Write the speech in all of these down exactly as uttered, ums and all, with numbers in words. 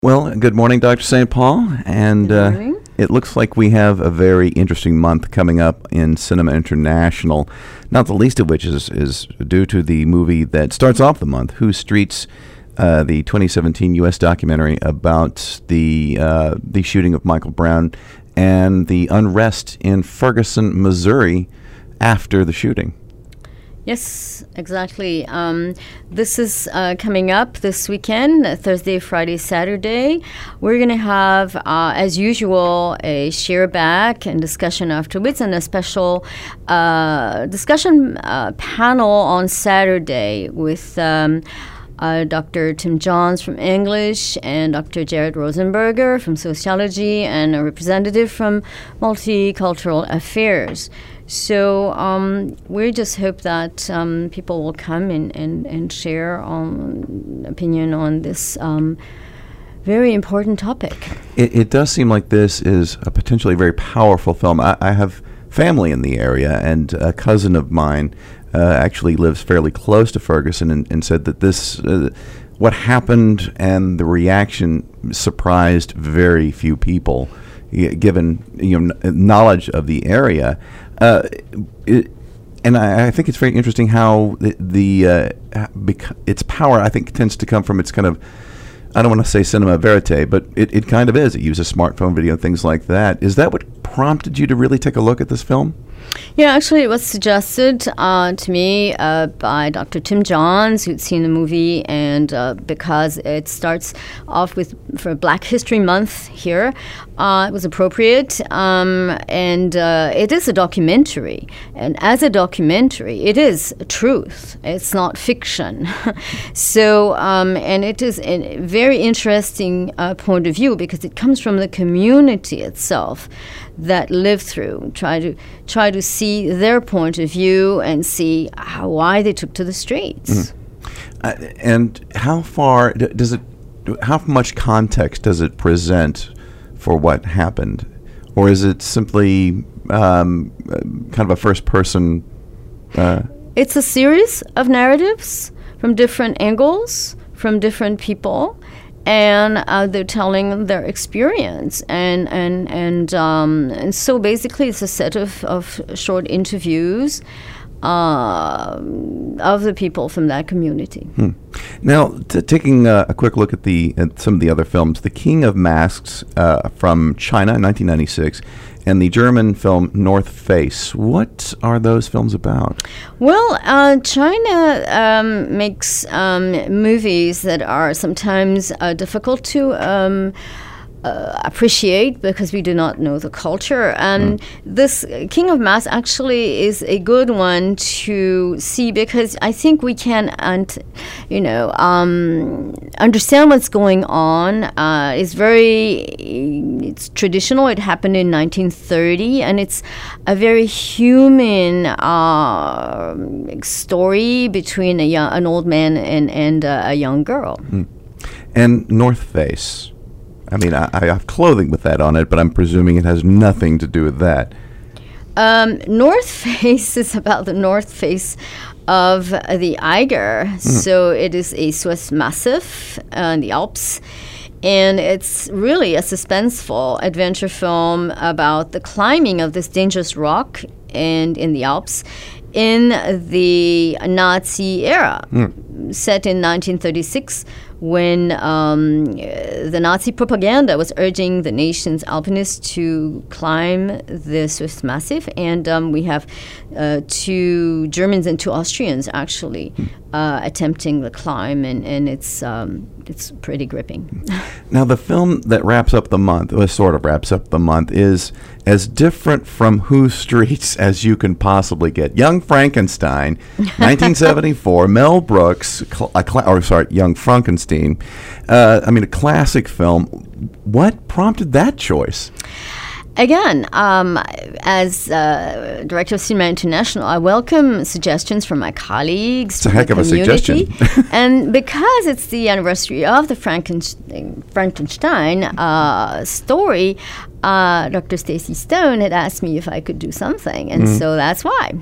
Well, good morning, Doctor Saint Paul. And Good morning. Uh, it looks like we have a very interesting month coming up in Cinema International, not the least of which is, is due to the movie that starts off the month, Whose Streets, uh, the twenty seventeen U S documentary about the uh, the shooting of Michael Brown and the unrest in Ferguson, Missouri after the shooting. Yes, exactly. Um, this is uh, coming up this weekend, uh, Thursday, Friday, Saturday. We're going to have, uh, as usual, a share back and discussion afterwards, and a special uh, discussion uh, panel on Saturday with um, uh, Doctor Tim Johns from English and Doctor Jared Rosenberger from Sociology and a representative from Multicultural Affairs. So um, we just hope that um, people will come and, and, and share um, opinion on this um, very important topic. It, it does seem like this is a potentially very powerful film. I, I have family in the area, and a cousin of mine uh, actually lives fairly close to Ferguson and, and said that this, uh, what happened and the reaction surprised very few people, given you know n- knowledge of the area. Uh, it, and I, I think it's very interesting how the, the uh, bec- its power, I think, tends to come from its kind of, I don't want to say cinema verite, but it, it kind of is. It uses smartphone video and things like that. Is that what prompted you to really take a look at this film? Yeah, actually, it was suggested uh, to me uh, by Doctor Tim Johns, who'd seen the movie, and uh, because it starts off with for Black History Month here, uh, it was appropriate, um, and uh, it is a documentary, and as a documentary, it is truth. It's not fiction. so, um, and it is a very interesting uh, point of view because it comes from the community itself that lived through, try to try to see their point of view and see how, why they took to the streets. Mm-hmm. Uh, and how far d- does it? How much context does it present for what happened, or is it simply um, uh, kind of a first-person? Uh, it's a series of narratives from different angles, from different people. And uh, they're telling their experience, and and and um, and so basically, it's a set of, of short interviews uh, of the people from that community. Hmm. Now, t- taking uh, a quick look at the at some of the other films, The King of Masks uh, from China in nineteen ninety-six, and the German film North Face. What are those films about? Well, uh, China um, makes um, movies that are sometimes uh, difficult to um, uh, appreciate because we do not know the culture. And mm. this King of Masks actually is a good one to see because I think we can, and you know, um, understand what's going on. Uh, it's very, it's traditional. It happened in nineteen thirty, and it's a very human uh, story between a young, an old man and and uh, a young girl. Mm. And North Face. I mean, I, I have clothing with that on it, but I'm presuming it has nothing to do with that. Um, North Face is about the North Face of uh, the Eiger. Mm. So it is a Swiss massif uh, in the Alps. And it's really a suspenseful adventure film about the climbing of this dangerous rock and in the Alps in the Nazi era, mm. set in nineteen thirty-six, when um, the Nazi propaganda was urging the nation's alpinists to climb the Swiss Massif. And um, we have uh, two Germans and two Austrians actually uh, attempting the climb, and, and it's um, it's pretty gripping. Now, the film that wraps up the month, or sort of wraps up the month, is as different from Whose Streets as you can possibly get. Young Frankenstein, nineteen seventy-four, Mel Brooks, cl- a cl- or sorry, Young Frankenstein. Uh, I mean, a classic film. What prompted that choice? Again, um, as uh, Director of Cinema International, I welcome suggestions from my colleagues. It's a heck of a suggestion. And because it's the anniversary of the Frankenstein, Frankenstein uh, story, uh, Doctor Stacy Stone had asked me if I could do something, and mm. so that's why.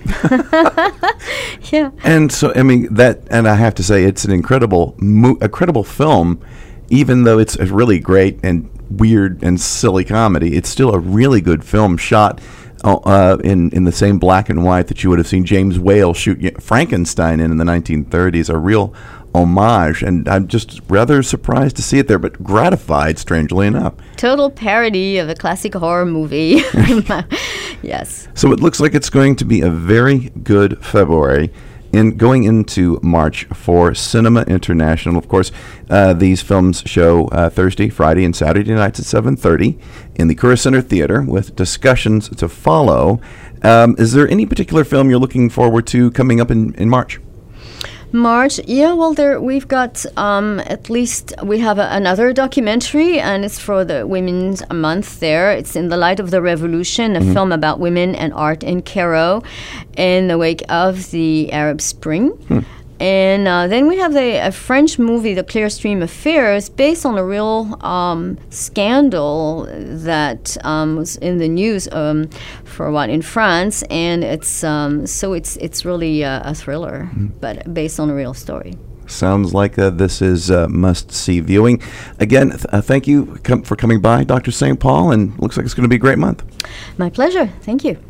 Yeah. And so, I mean, that, and I have to say, it's an incredible, mo- incredible film. even though it's a really great and weird and silly comedy, it's still a really good film shot uh, in in the same black and white that you would have seen James Whale shoot Frankenstein in in the nineteen thirties. A real homage, and I'm just rather surprised to see it there, but gratified, strangely enough. Total parody of a classic horror movie. Yes. So it looks like it's going to be a very good February. In going into March for Cinema International. Of course, uh, these films show uh, Thursday, Friday, and Saturday nights at seven thirty in the Curra Center Theater with discussions to follow. Um, is there any particular film you're looking forward to coming up in, in March? March, yeah, well, there we've got um, at least we have a, another documentary, and it's for the Women's Month there. It's In the Light of the Revolution, a mm-hmm. film about women and art in Cairo in the wake of the Arab Spring. Hmm. And uh, then we have a, a French movie, The Clearstream Affairs, based on a real um, scandal that um, was in the news um, for a while in France, and it's um, so it's it's really uh, a thriller, mm-hmm. but based on a real story. Sounds like uh, this is uh, must-see viewing. Again, th- uh, thank you com- for coming by, Doctor Saint Paul, and looks like it's going to be a great month. My pleasure. Thank you.